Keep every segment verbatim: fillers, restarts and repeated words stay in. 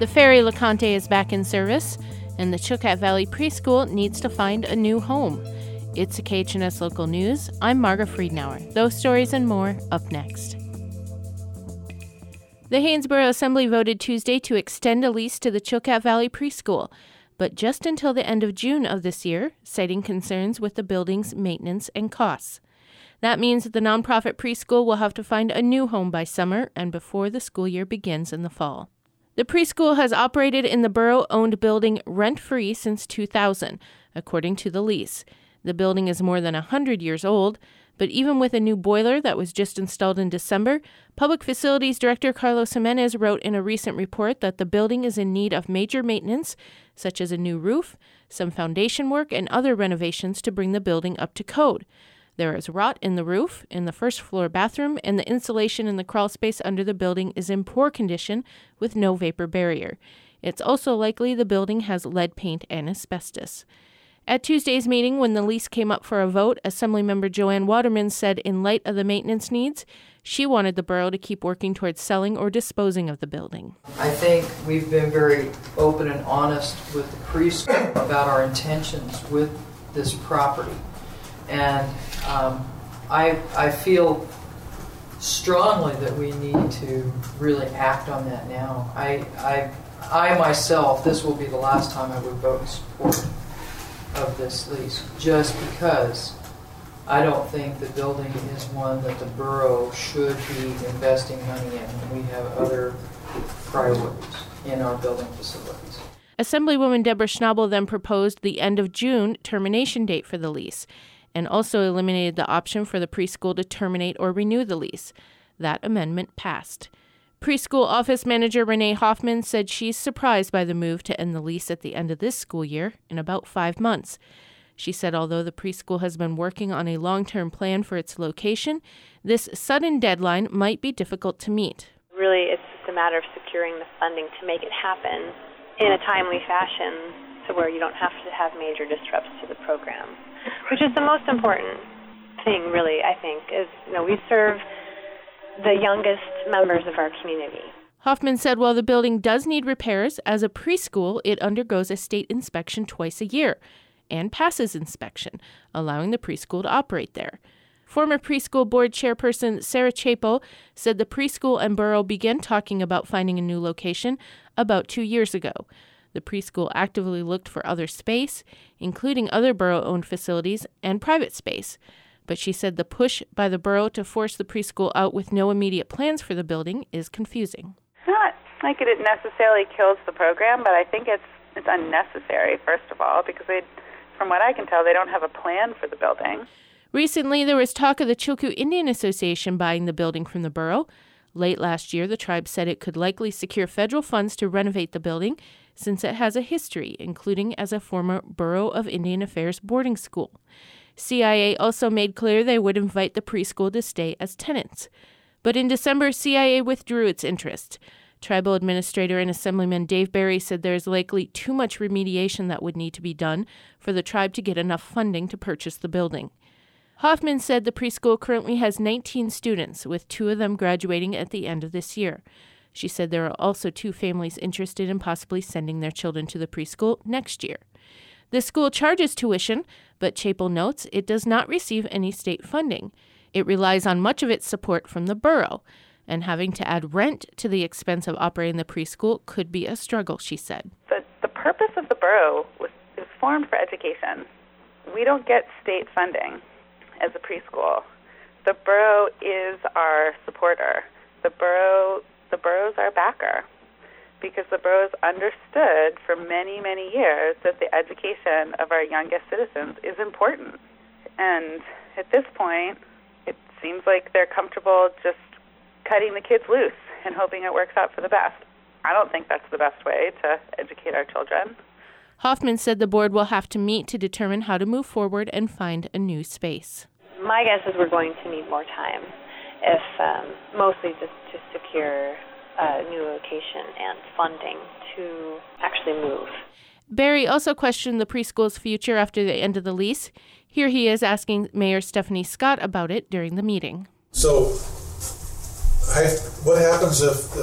The ferry LeConte is back in service, and the Chilkat Valley Preschool needs to find a new home. It's a K H N S Local News. I'm Marga Friedenauer. Those stories and more up next. The Haynesboro Assembly voted Tuesday to extend a lease to the Chilkat Valley Preschool, but just until the end of June of this year, citing concerns with the building's maintenance and costs. That means that the nonprofit preschool will have to find a new home by summer and before the school year begins in the fall. The preschool has operated in the borough-owned building rent-free since two thousand, according to the lease. The building is more than one hundred years old, but even with a new boiler that was just installed in December, Public Facilities Director Carlos Jimenez wrote in a recent report that the building is in need of major maintenance, such as a new roof, some foundation work, and other renovations to bring the building up to code. There is rot in the roof, in the first floor bathroom, and the insulation in the crawl space under the building is in poor condition with no vapor barrier. It's also likely the building has lead paint and asbestos. At Tuesday's meeting, when the lease came up for a vote, Assemblymember Joanne Waterman said in light of the maintenance needs, she wanted the borough to keep working towards selling or disposing of the building. I think we've been very open and honest with the preschool about our intentions with this property. And um, I, I feel strongly that we need to really act on that now. I, I, I myself, this will be the last time I would vote in support of this lease, just because I don't think the building is one that the borough should be investing money in. We have other priorities in our building facilities. Assemblywoman Deborah Schnabel then proposed the end of June termination date for the lease, and also eliminated the option for the preschool to terminate or renew the lease. That amendment passed. Preschool office manager Renee Hoffman said she's surprised by the move to end the lease at the end of this school year in about five months. She said although the preschool has been working on a long-term plan for its location, this sudden deadline might be difficult to meet. Really, it's just a matter of securing the funding to make it happen in a timely fashion to where you don't have to have major disrupts to the program, which is the most important thing, really, I think, is, you know, we serve the youngest members of our community. Hoffman said while the building does need repairs, as a preschool, it undergoes a state inspection twice a year and passes inspection, allowing the preschool to operate there. Former preschool board chairperson Sarah Chapel said the preschool and borough began talking about finding a new location about two years ago. The preschool actively looked for other space, including other borough-owned facilities and private space. But she said the push by the borough to force the preschool out with no immediate plans for the building is confusing. It's not like it necessarily kills the program, but I think it's it's unnecessary, first of all, because they, from what I can tell, they don't have a plan for the building. Recently, there was talk of the Chilkoot Indian Association buying the building from the borough. Late last year, the tribe said it could likely secure federal funds to renovate the building since it has a history, including as a former Bureau of Indian Affairs boarding school. C I A also made clear they would invite the preschool to stay as tenants. But in December, C I A withdrew its interest. Tribal Administrator and Assemblyman Dave Berry said there is likely too much remediation that would need to be done for the tribe to get enough funding to purchase the building. Hoffman said the preschool currently has nineteen students, with two of them graduating at the end of this year. She said there are also two families interested in possibly sending their children to the preschool next year. The school charges tuition, but Chapel notes it does not receive any state funding. It relies on much of its support from the borough, and having to add rent to the expense of operating the preschool could be a struggle, she said. The, the purpose of the borough was, was formed for education. We don't get state funding as a preschool. The borough is our supporter. The borough, the borough's our backer, because the borough's understood for many, many years that the education of our youngest citizens is important. And at this point, it seems like they're comfortable just cutting the kids loose and hoping it works out for the best. I don't think that's the best way to educate our children. Hoffman said the board will have to meet to determine how to move forward and find a new space. My guess is we're going to need more time, if um, mostly just to secure a new location and funding to actually move. Barry also questioned the preschool's future after the end of the lease. Here he is asking Mayor Stephanie Scott about it during the meeting. So I, what happens if the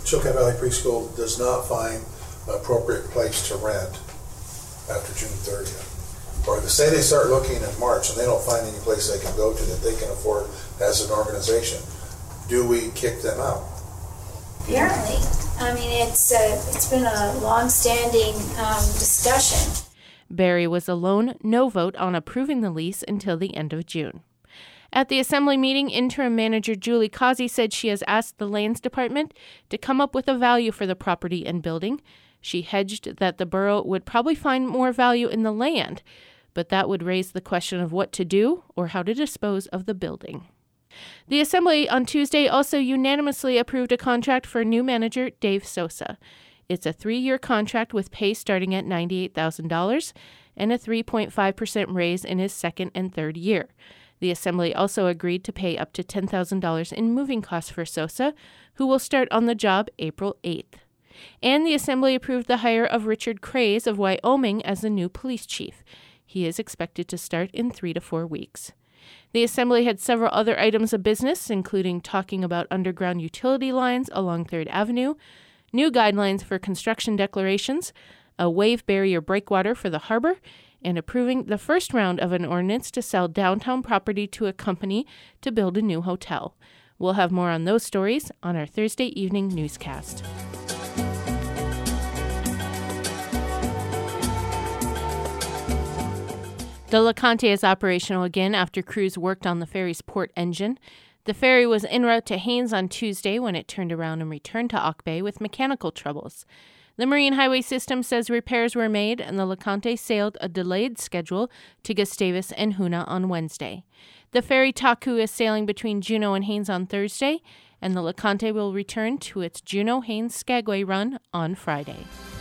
Chilkat Valley Preschool does not find an appropriate place to rent after June thirtieth. Or to say they start looking in March and they don't find any place they can go to that they can afford as an organization, do we kick them out? Apparently. I mean, it's uh, it's been a long-standing um, discussion. Barry was a lone no vote on approving the lease until the end of June. At the Assembly meeting, Interim Manager Julie Causey said she has asked the Lands Department to come up with a value for the property and building. She hedged that the borough would probably find more value in the land, but that would raise the question of what to do or how to dispose of the building. The Assembly on Tuesday also unanimously approved a contract for new manager Dave Sosa. It's a three-year contract with pay starting at ninety-eight thousand dollars and a three point five percent raise in his second and third year. The Assembly also agreed to pay up to ten thousand dollars in moving costs for Sosa, who will start on the job April eighth. And the Assembly approved the hire of Richard Craze of Wyoming as the new police chief. He is expected to start in three to four weeks. The Assembly had several other items of business, including talking about underground utility lines along third Avenue, new guidelines for construction declarations, a wave barrier breakwater for the harbor, and approving the first round of an ordinance to sell downtown property to a company to build a new hotel. We'll have more on those stories on our Thursday evening newscast. The LeConte is operational again after crews worked on the ferry's port engine. The ferry was en route to Haines on Tuesday when it turned around and returned to Auk Bay with mechanical troubles. The Marine Highway System says repairs were made and the LeConte sailed a delayed schedule to Gustavus and Hoonah on Wednesday. The ferry Taku is sailing between Juneau and Haines on Thursday, and the LeConte will return to its Juneau-Haines-Skagway run on Friday.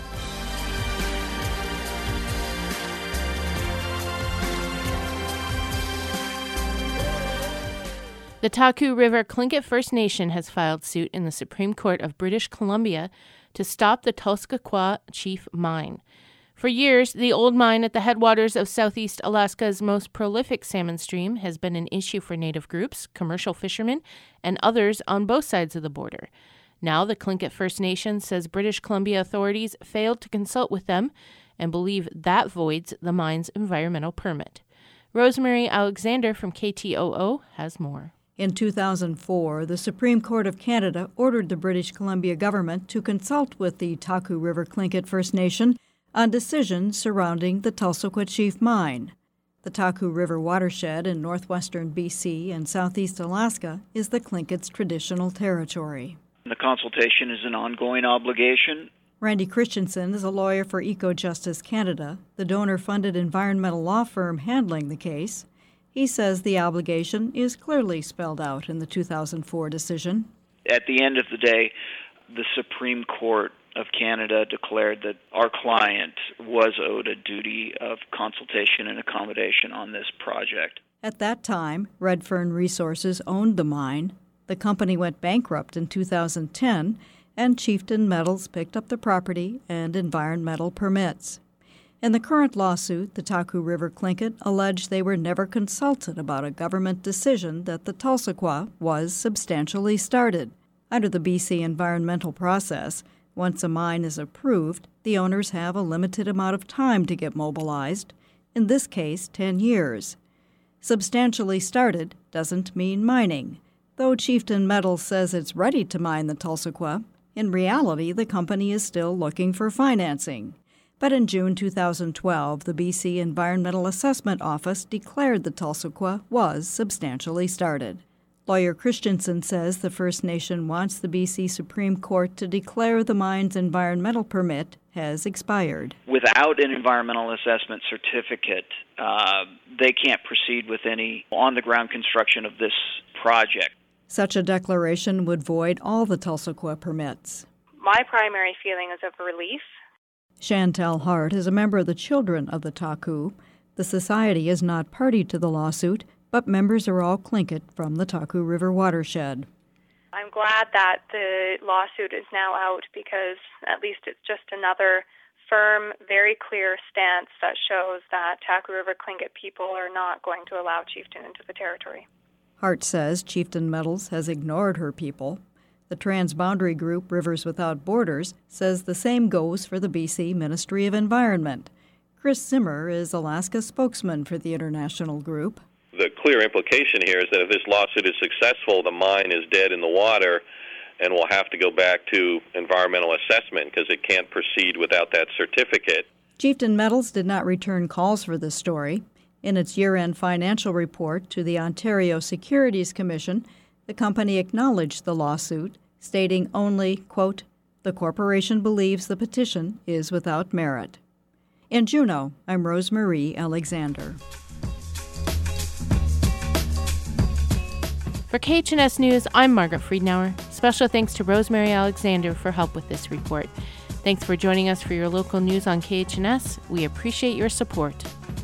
The Taku River Tlingit First Nation has filed suit in the Supreme Court of British Columbia to stop the Tulskaqua Chief Mine. For years, the old mine at the headwaters of southeast Alaska's most prolific salmon stream has been an issue for Native groups, commercial fishermen, and others on both sides of the border. Now, the Tlingit First Nation says British Columbia authorities failed to consult with them and believe that voids the mine's environmental permit. Rosemary Alexander from K T O O has more. In two thousand four, the Supreme Court of Canada ordered the British Columbia government to consult with the Taku River Tlingit First Nation on decisions surrounding the Tulskaqua Chief Mine. The Taku River watershed in northwestern B C and southeast Alaska is the Tlingit's traditional territory. The consultation is an ongoing obligation. Randy Christensen is a lawyer for Eco-Justice Canada, the donor-funded environmental law firm handling the case. He says the obligation is clearly spelled out in the two thousand four decision. At the end of the day, the Supreme Court of Canada declared that our client was owed a duty of consultation and accommodation on this project. At that time, Redfern Resources owned the mine. The company went bankrupt in two thousand ten, and Chieftain Metals picked up the property and environmental permits. In the current lawsuit, the Taku River Tlingit alleged they were never consulted about a government decision that the Tulskaqua was substantially started. Under the B C environmental process, once a mine is approved, the owners have a limited amount of time to get mobilized, in this case, ten years. Substantially started doesn't mean mining. Though Chieftain Metals says it's ready to mine the Tulskaqua, in reality, the company is still looking for financing. But in June two thousand twelve, the B C Environmental Assessment Office declared the Tulskaqua was substantially started. Lawyer Christensen says the First Nation wants the B C Supreme Court to declare the mine's environmental permit has expired. Without an environmental assessment certificate, uh, they can't proceed with any on-the-ground construction of this project. Such a declaration would void all the Tulskaqua permits. My primary feeling is of relief. Chantel Hart is a member of the Children of the Taku. The society is not party to the lawsuit, but members are all Tlingit from the Taku River watershed. I'm glad that the lawsuit is now out because at least it's just another firm, very clear stance that shows that Taku River Tlingit people are not going to allow Chieftain into the territory. Hart says Chieftain Metals has ignored her people. The transboundary group Rivers Without Borders says the same goes for the B C Ministry of Environment. Chris Zimmer is Alaska's spokesman for the international group. The clear implication here is that if this lawsuit is successful, the mine is dead in the water and will have to go back to environmental assessment because it can't proceed without that certificate. Chieftain Metals did not return calls for this story. In its year-end financial report to the Ontario Securities Commission, the company acknowledged the lawsuit, stating only, quote, "The corporation believes the petition is without merit." In Juneau, I'm Rosemarie Alexander. For K H N S News, I'm Margaret Friedenauer. Special thanks to Rosemary Alexander for help with this report. Thanks for joining us for your local news on K H N S. We appreciate your support.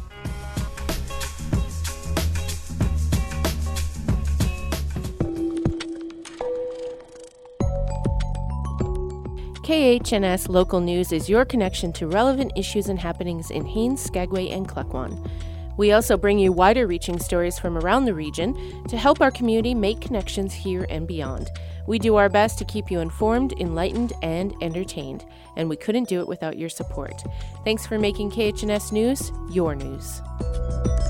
K H N S Local News is your connection to relevant issues and happenings in Haines, Skagway, and Klukwan. We also bring you wider-reaching stories from around the region to help our community make connections here and beyond. We do our best to keep you informed, enlightened, and entertained, and we couldn't do it without your support. Thanks for making K H N S News your news.